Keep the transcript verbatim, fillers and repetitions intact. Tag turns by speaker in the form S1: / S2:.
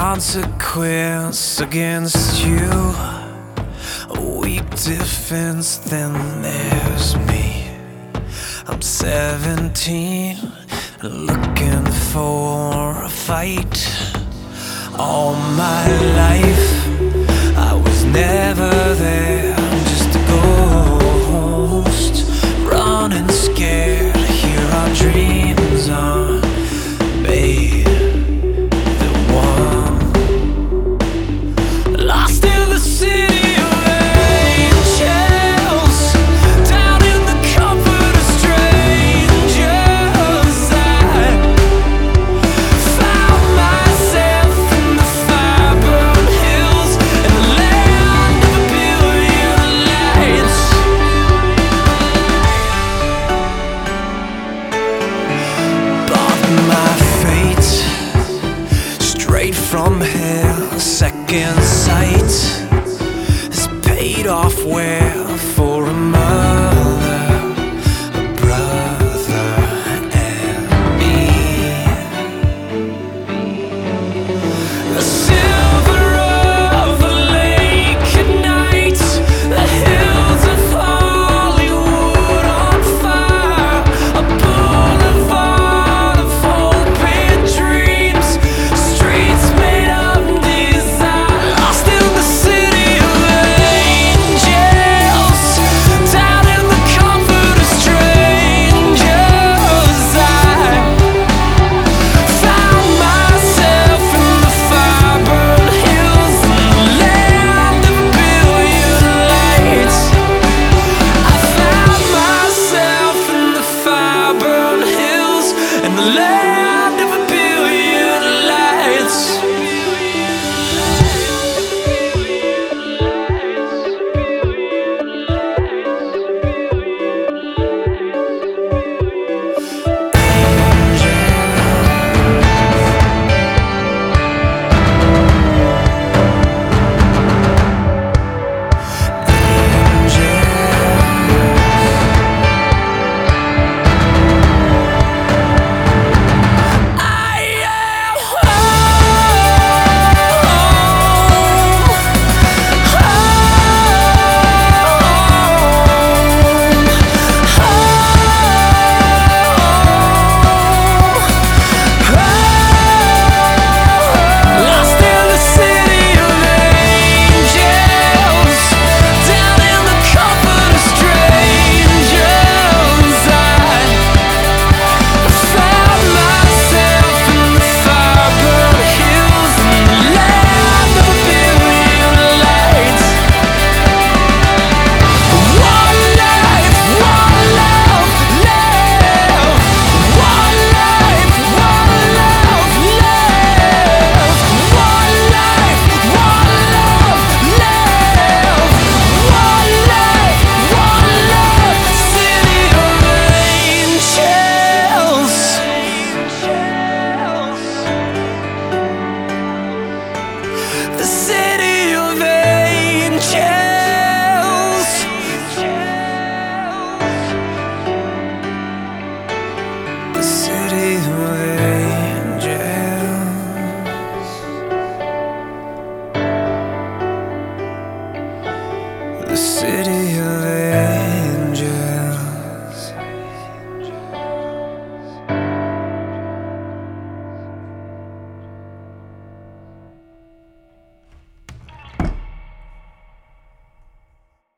S1: consequence against you. A weak defense, then there's me. I'm seventeen, looking for a fight. All my life I was never there, just a ghost, running scared. Here our dreams are made. The one lost in the city of angels, down in the comfort of strangers. I found myself in the fire-burned hills and the land of a billion lights. But my fate, straight from hell, second sight, has paid off well for a mother, a brother, and me. The silver of the lake at night, the hills of Hollywood on fire, a boulevard of hope and dreams, streets made of desire. Lost in the city of angels, down in the comfort of strangers. I found myself in the fire-burned hills and the land of a billion lights. I found myself in the fire-burned hills and the land of a billion lights. Lost in the city of angels, down in the comfort of strangers. I found myself in the fire-burned hills and the land of a billion lights. One life, one love, live. One life, one love, live. One life, one love, live. One life, one love, city of angels. The city of angels. The city of angels. The city of